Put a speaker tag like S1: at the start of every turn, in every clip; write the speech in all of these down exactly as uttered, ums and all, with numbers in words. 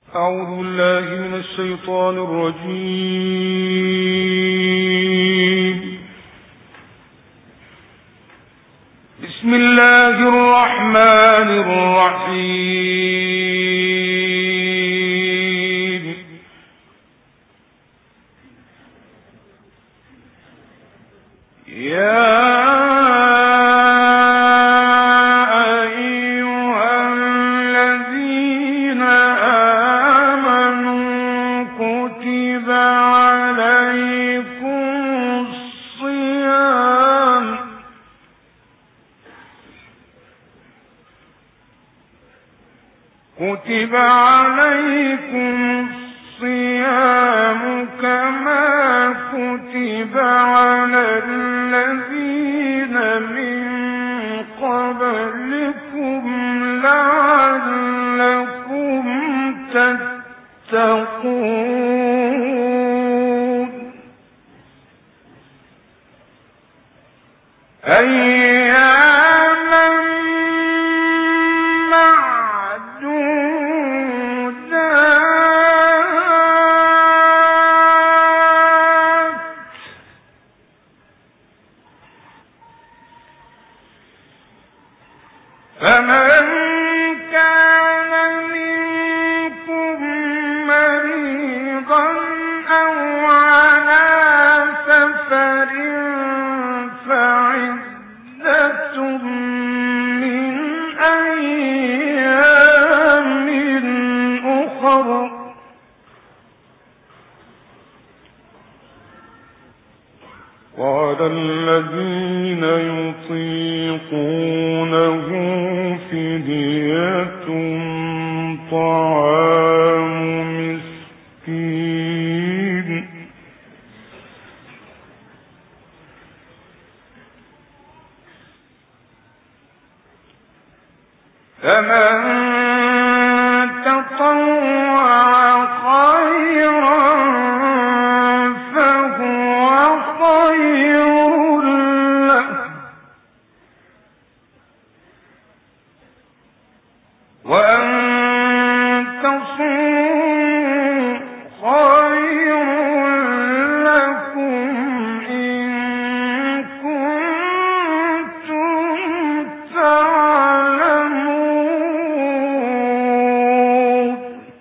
S1: أعوذ بالله من الشيطان الرجيم. بسم الله الرحمن الرحيم. يا كتب عليكم الصيام كما كتب على الذين من قبلكم لعلكم تتقون. أياما فمن كان منكم مريضا أو على سفر فعدة من أيام أخر. وعلى الذين يطيقونه فدية طعام مسكين. فمن تطوع خيرا فهو خير له، وأن تصوموا خير لكم إن كنتم تعلمون.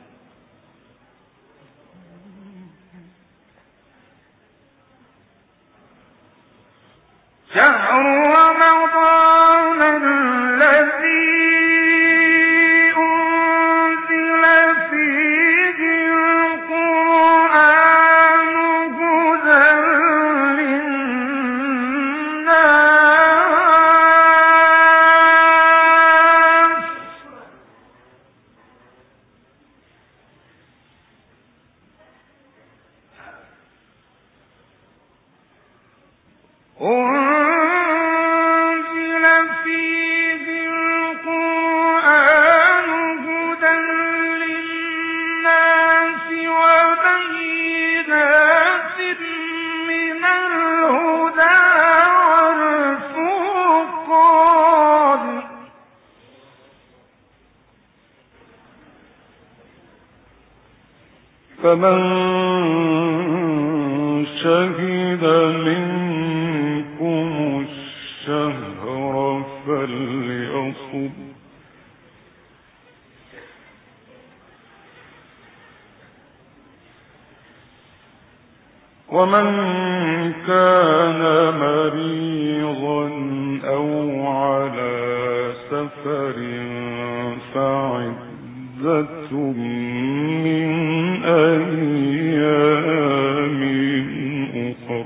S1: شهر رمضان الذي أنزل فيه القرآن هدى للناس وبينات من الهدى والفرقان. فمن شهد منكم الشهر فليصم. ومن كان مريضا أو على سفر فعدة من أيام أخر.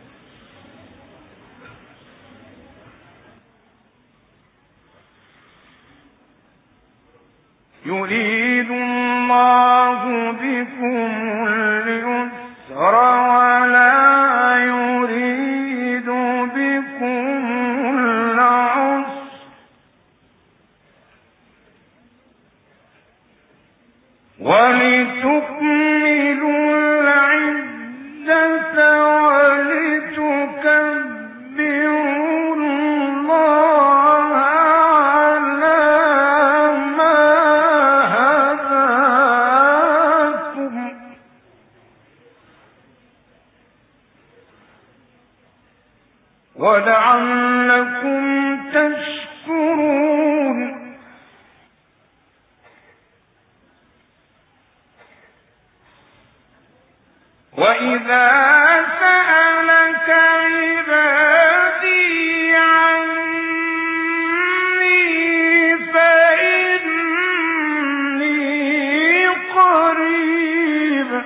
S1: يريد الله بكم اليسر ولا يريد بكم العسر ولتكملوا العدة ولتكبروا الله على ما هداكم ولعلكم تشكرون. وإذا سألك عبادي عني فإني قريب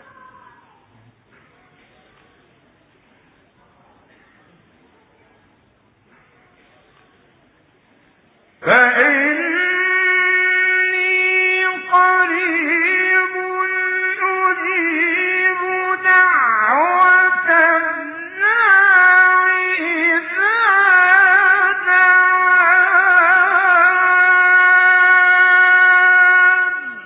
S1: فإني قريب أجيب دعوة الداع إذا دعان.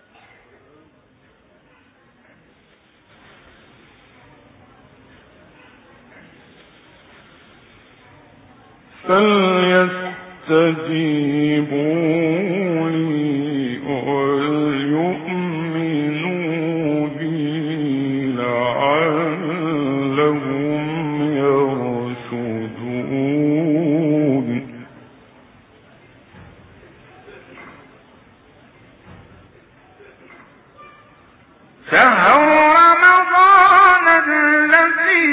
S1: فليستجيبوا لي وليؤمنوا بي لعلهم يرشدون. شهر رمضان الذي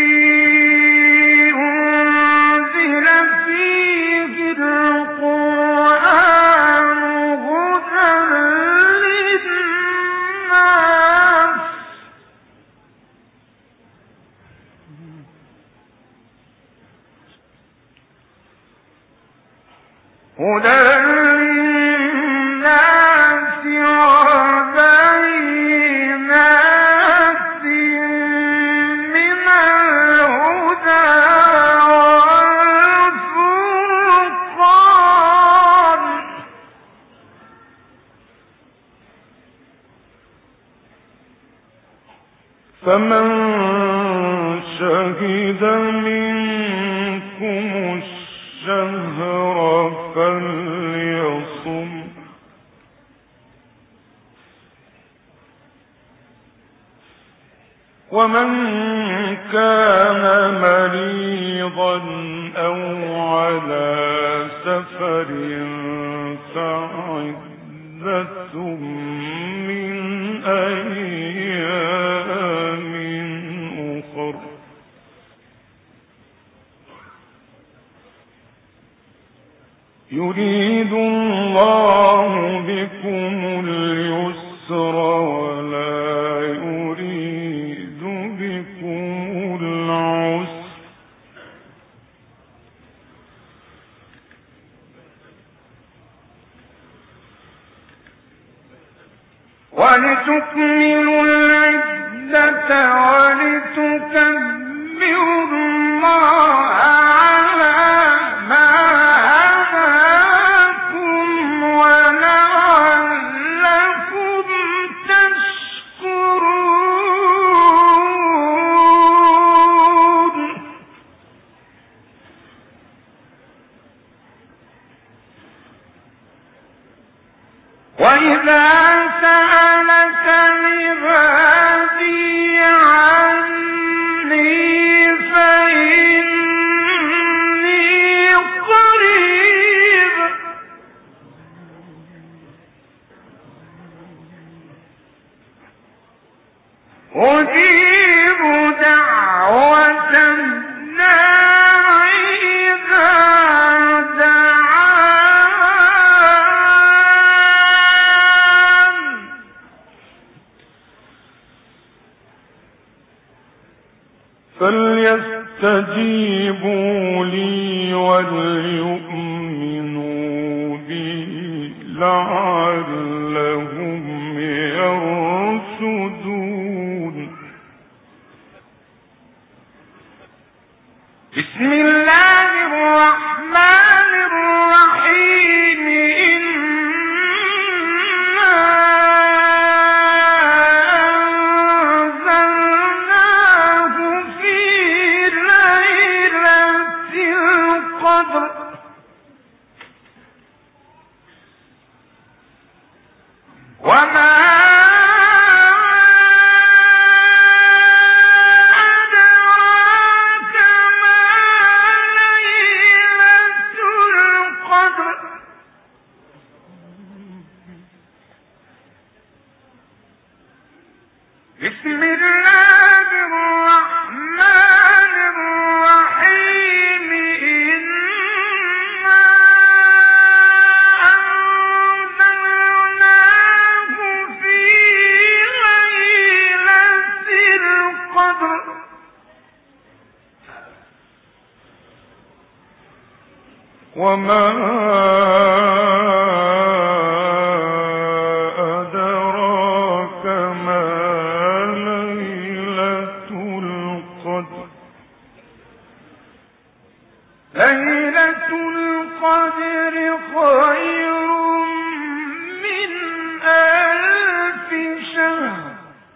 S1: أنزل فيه القرآن هدى للناس هدى للناس وبينات من الهدى والفرقان. فمن شهد منكم الشهر فليصم. ومن كان مريضا أو على سفر فعدة من أيام أخر. يريد الله بكم اليسر ولا يريد بكم العسر ولتكملوا العدة ولتكبروا الله على ما هداكم ولعلكم تشكرون. وإذا سألك عبادي عني فإني قريب أجيب دعوة الداع إذا دعان. فليستجيبوا لي وليؤمنوا بي لعلهم يرشدون. بسم الله الرحمن الرحيم. إنا أنزلناه في ليلة القدر بسم الله الرحمن الرحيم إنا أنزلناه في ليلة القدر وما أدراك ما ليلة القدر ليلة القدر خير من ألف شهر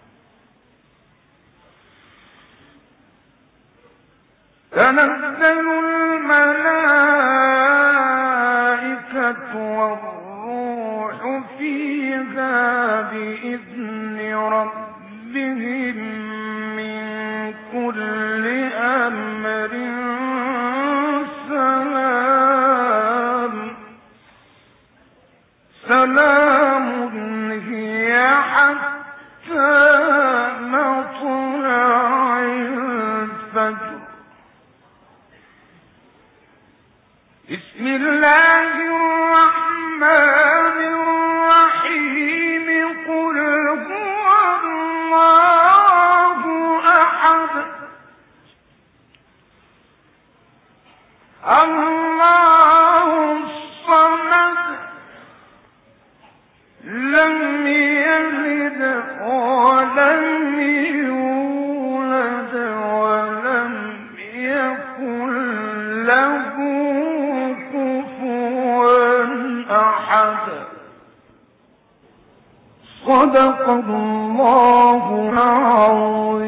S1: تنزل الملائكة والروح فيها بإذن ربهم من كل أمر سلام سلام هي حتى مطلع الفجر بسم الله الرحمن الرحيم قل هو الله أحد الله الصمد لم يلد ولم يولد ولم يكن له أحد صدق الله العظيم.